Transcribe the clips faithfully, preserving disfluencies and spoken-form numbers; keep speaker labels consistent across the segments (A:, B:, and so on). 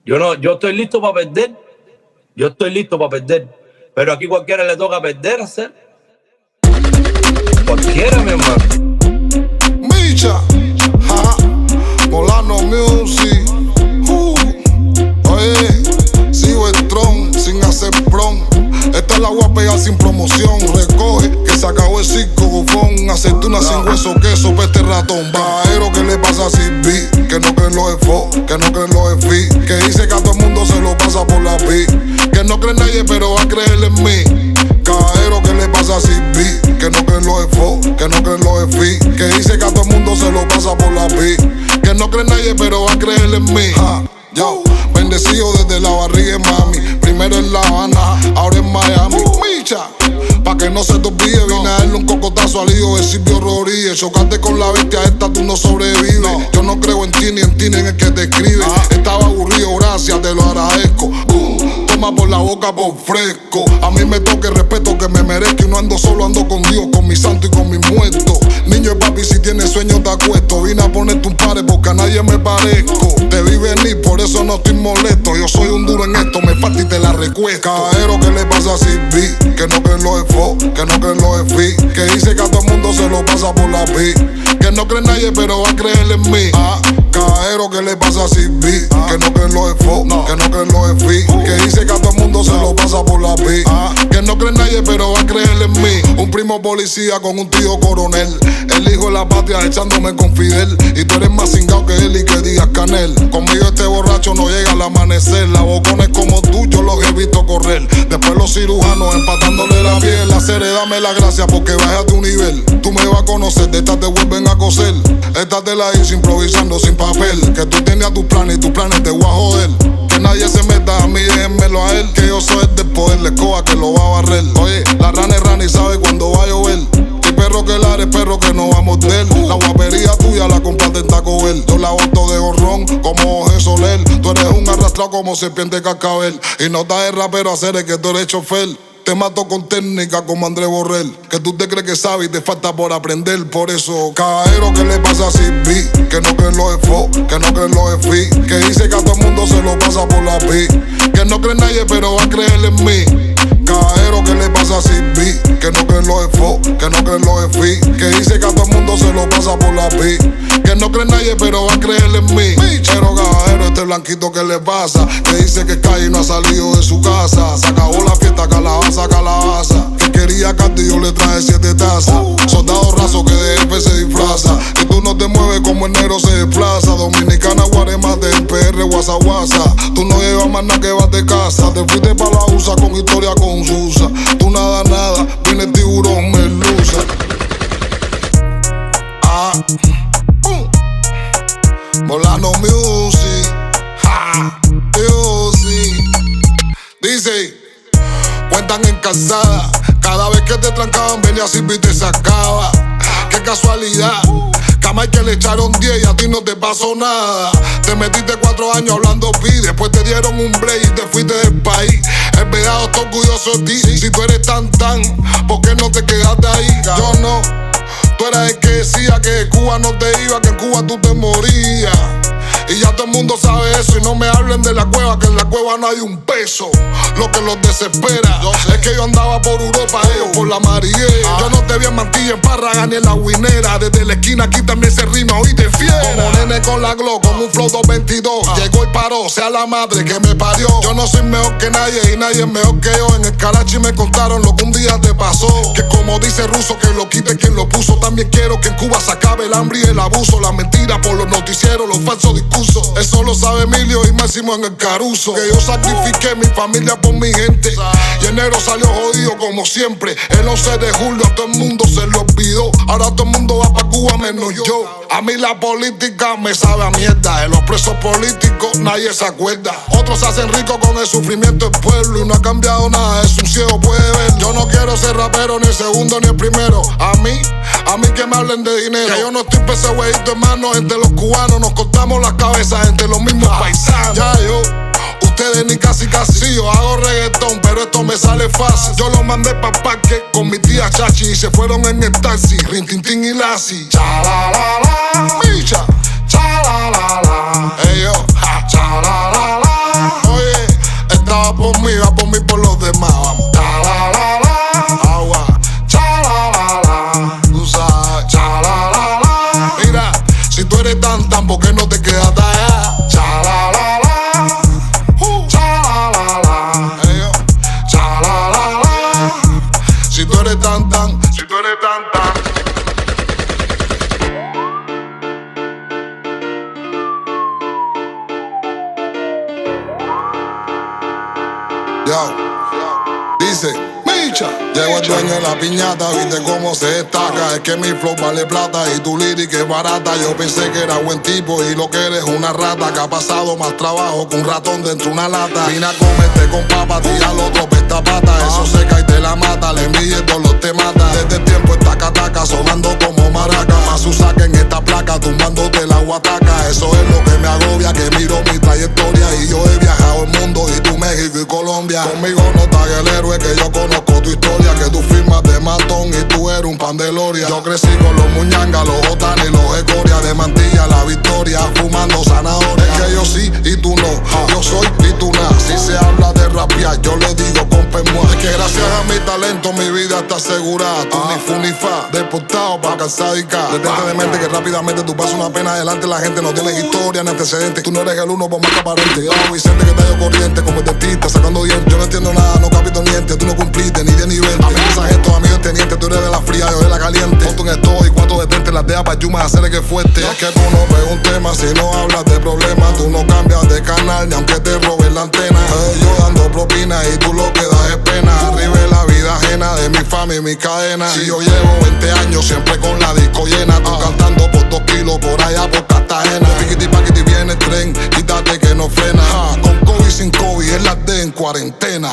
A: Yo no, yo estoy listo para perder. Yo estoy listo para perder. Pero aquí cualquiera le toca perder, hacer. Cualquiera, mi hermano.
B: Micha, ja, Molano Music. Uh, oye, sigo strong, sin hacer prom. Esta es la voy a pegar sin promoción. Recoge que se acabó el circo, bufón. Aceituna sin hueso, queso, peste ratón. Bajero, ¿qué le pasa a Silvi? Que no creen los efo, que no creen los efi. Que dice que a todo el mundo se lo pasa por la pi. Que no cree nadie, pero va a creer en mí. Cajero, ¿qué le pasa a Silvi? Que no creen los efo, que no creen los efi. Que dice que a todo el mundo se lo pasa por la pi. Que no cree nadie, pero va a creer en mí. Ja, yo, bendecido desde la barriga de mami. Primero en La Habana, ahora en Miami. Micha, pa' que no se te olvide, vine a darle un cocotazo al hijo de Silvio Rodríguez. Chocarte con la bestia esta, tú no sobrevives. No. Yo no creo en ti ni en ti ni en el que te escribe. Ah. Estaba aburrido, gracias, te lo agradezco. Uh, toma por la boca por fresco. A mí me toca el respeto que me merezco. Y no ando solo, ando con Dios, con mi santo y con mis muertos. Niño de papi, si tienes sueño te acuesto. Vine a ponerte un pare porque a nadie me parezco. Te vi venir, por eso no estoy molesto. Yo soy un duro en esto, me falta y te la recuesto. Cajero, ¿qué le pasa a Silvi? Que no creen los efo, que no creen los efi. Que dice que a todo el mundo se lo pasa por la pi. Que no cree nadie, pero va a creer en mí. Ah, cajero, ¿qué le pasa a Silvi? Ah, que no creen los efo, no. Que no creen los efi. Uh, que dice que a todo el mundo no. se lo pasa por la pi. Ah, que no cree nadie, pero va a creer en mí. Un primo policía con un tío coronel. El hijo de la patria echándome con Fidel. Y tú eres más cingado que él y que digas Canel. Conmigo este borracho no llega al amanecer. La bocones como tú, yo los he visto correr. Después los cirujanos empatándole la piel. La serie, dame la gracia porque baja a tu nivel. Tú me vas a conocer, de estas te vuelven a coser. Estas te la hice improvisando sin papel. Que tú tenías tus planes y tus planes te voy a joder. Que nadie se meta a mí, déjenmelo a él. Que yo soy el del poder, la escoba que lo va a barrer. Oye, la rana es rana y sabe cuándo va a llover. Y perro que lar es perro que no va a morder. La guapería tuya la compraste en Taco Bell. Yo la boto de gorrón como Jorge Soler. Tú eres un arrastrado como serpiente cascabel. Y no estás de rapero a hacer es que tú eres chofer. Te mato con técnica como André Borrell. Que tú te crees que sabes y te falta por aprender. Por eso, cajero, ¿qué le pasa a Silvi? Que no creen los efo, que no creen los efi. Que dice que a todo el mundo se lo pasa por la pi. Que no cree nadie, pero va a creer en mí. Cajero, ¿qué le pasa a Silvi? Que no creen los efo, que no creen los efi. Que dice que a todo el mundo se lo pasa por la pi. Que no cree nadie, pero va a creer en mí. Pero cajero, este blanquito, ¿qué le pasa? Que dice que cae y no ha salido de su casa. Se acabó la fiesta, calabaza, calabaza. Que quería carta y yo le traje siete tazas. Soldado raso que de jefe se disfraza. Y tú no te mueves como el negro se desplaza. Dominicana, Guaremate, el P R, Guasa, Guasa. Tú no llevas más nada que vas de casa. Te fuiste pa' la U S A con historia confusa. Tú nada, nada, viene el tiburón, merluza. Ah, boom. Molano Music, ja, Music. Dice, cuentan en casada. Cada vez que te trancaban venía Silvi y te sacaba. Qué casualidad, cama y que le echaron diez y a ti no te pasó nada. Te metiste cuatro años hablando pi. Después te dieron un break y te fuiste del país. El vedado está orgulloso de ti. Si tú eres tan tan, ¿por qué no te quedaste ahí? Yo no. Tú eras el que decía que de Cuba no te iba, que en Cuba tú te morías. Y ya todo el mundo sabe eso. Y no me hablen de la cueva, que en la cueva no hay un peso. Lo que los desespera es que yo andaba por Europa, ellos por la Mariela. Ah. Yo no te vi en Mantilla, en Párraga ni en la Guinera. Desde la esquina aquí también se rima, hoy te fiera. Como nene con la Glock, con un flow dos veintidós. Ah. Llegó y paró, sea la madre que me parió. Yo no soy mejor que nadie y nadie es mejor que yo. En el Karachi me contaron lo que un día te pasó. Que como dice Russo, que lo quite quien lo puso. También quiero que en Cuba se acabe el hambre y el abuso. La mentira por los noticieros, los falsos discursos. Eso lo sabe Emilio y Máximo en el Caruso. Que yo sacrifiqué mi familia por mi gente. Y enero salió jodido como siempre. El once de julio a todo el mundo se lo olvidó. Ahora todo el mundo va pa' Cuba menos yo. A mí la política me sabe a mierda. De los presos políticos nadie se acuerda. Otros se hacen ricos con el sufrimiento del pueblo. Y no ha cambiado nada, es un ciego puede ver. Yo no quiero ser rapero ni el segundo ni el primero. A mí, a mí que me hablen de dinero. Que yo no estoy pa' ese huevito, hermano. Entre los cubanos nos cortamos las cabezas entre los mismos paisanos. Ya yo, ustedes ni casi casi. Yo hago reggaetón, pero esto me sale fácil. Yo lo mandé pa' parque con mi tía Chachi. Y se fueron en el taxi, Rintintín y Lassie. Cha-la-la-la, Micha, cha-la-la-la. Ey yo, ja, cha-la-la-la. confiado. Dice, Micha, llegó el dueño de la piñata, viste cómo se destaca. Es que mi flow vale plata y tu lírica es barata. Yo pensé que era buen tipo y lo que eres una rata que ha pasado más trabajo que un ratón dentro de una lata. Vine a comerte con papas, tira al otro pesta pata. Eso se cae y te la mata, le envidia y dolor te mata. Desde el tiempo está cataca, sonando como maraca. Más su saca en esta placa, tumbándote la guataca. Eso es lo que me agobia, que miro mi trayectoria. Y yo he viajado el mundo y tú México y Colombia. Conmigo no está el héroe que yo conozco tu historia, que tú firmas de matón y tú eres un pan de gloria. Yo crecí con los muñangas, los otanes, los escoria, de mantilla la victoria, fumando zanahoria. Es que yo sí y tú no, yo soy y tú nada. Si se habla de rapear, yo le digo con permuá. Es que gracias a mi talento mi vida está asegurada. Tú ni fu ni fa, deportado pa' calzar y ca. Detente de mente que rápidamente tú pasas una pena adelante. La gente no tiene historia ni antecedentes. Tú no eres el uno por más que aparente. Yo Vicente que tallo corriente como el dentista sacando dientes. Yo no entiendo nada, no capito niente. Tú no cumpliste ni diez ni veinte. A mi mensaje estos amigos tenientes. Tú eres de la fría, yo de la caliente. Ponte un estoy, cuatro detente, las dejas pa' yumas, hacerle que fuerte. Es que tú no ves un tema si no hablas de problemas. Tú no cambias de canal ni aunque te roben la antena. Eh, yo dando propina y tú lo que das es pena. Arriba es la vida ajena de mi fama y mi cadena. Si yo llevo veinte años siempre con la disco llena. Tú cantando por dos kilos por allá por Cartagena. Piquiti paquiti viene el tren, quítate que no frena. Ah, con COVID sin COVID es la D en cuarentena.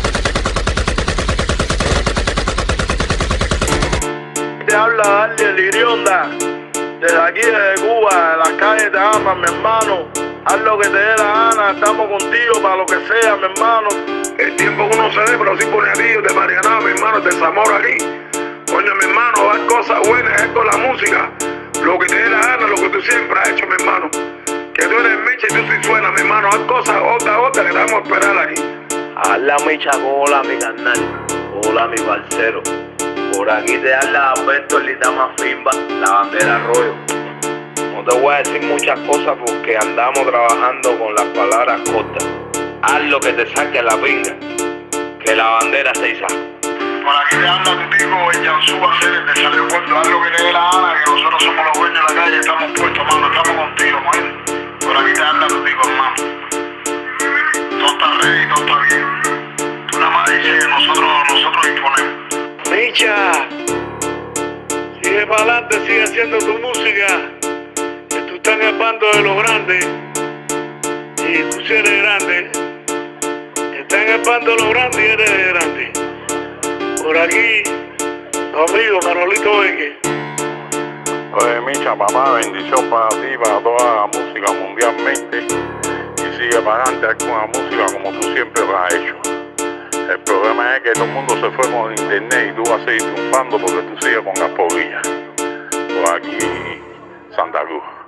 C: Te habla Darly el Irionda, desde aquí, desde Cuba, de las calles te aman, mi hermano. Haz lo que te dé la gana, estamos contigo para lo que sea, mi hermano. El tiempo que uno se dé, pero sin ponerillos de Mariana, mi hermano, de Zamora aquí. Coño, mi hermano, haz cosas buenas, haz con la música. Lo que te dé la gana, lo que tú siempre has hecho, mi hermano. Que tú eres Micha y tú sí suena, mi hermano. Haz cosas, otra, otra, que te vamos a esperar aquí.
D: Haz la Micha, hola mi carnal, hola mi parcero. Por aquí te habla Alberto Litama Fimba, la bandera Arroyo. No te voy a decir muchas cosas porque andamos trabajando con las palabras cortas. Haz lo que te saque la pinga, que la bandera se iza.
C: Por aquí te habla tu tipo, el Jansu Aceres de San Leopoldo. Haz lo que te dé la gana, que nosotros somos los dueños de la calle, estamos puestos, mano, estamos contigo, man. Por aquí te habla tu tipo, hermano. Todo está ready, todo está bien. Tú nada más dices que nosotros, nosotros disponemos. Micha, sigue para adelante, sigue haciendo tu música, que tú estás en el bando de los grandes, y tú sí eres grande, estás en el bando de los grandes y eres grande. Por aquí, tu amigo Manolito Vélez.
E: Oye, Micha, papá, bendición para ti, para toda la música mundialmente, y sigue para adelante con la música como tú siempre lo has hecho. El problema es que todo el mundo se fue con internet y tú vas a seguir triunfando porque tú sigues con las polillas. Por aquí, Santa Cruz.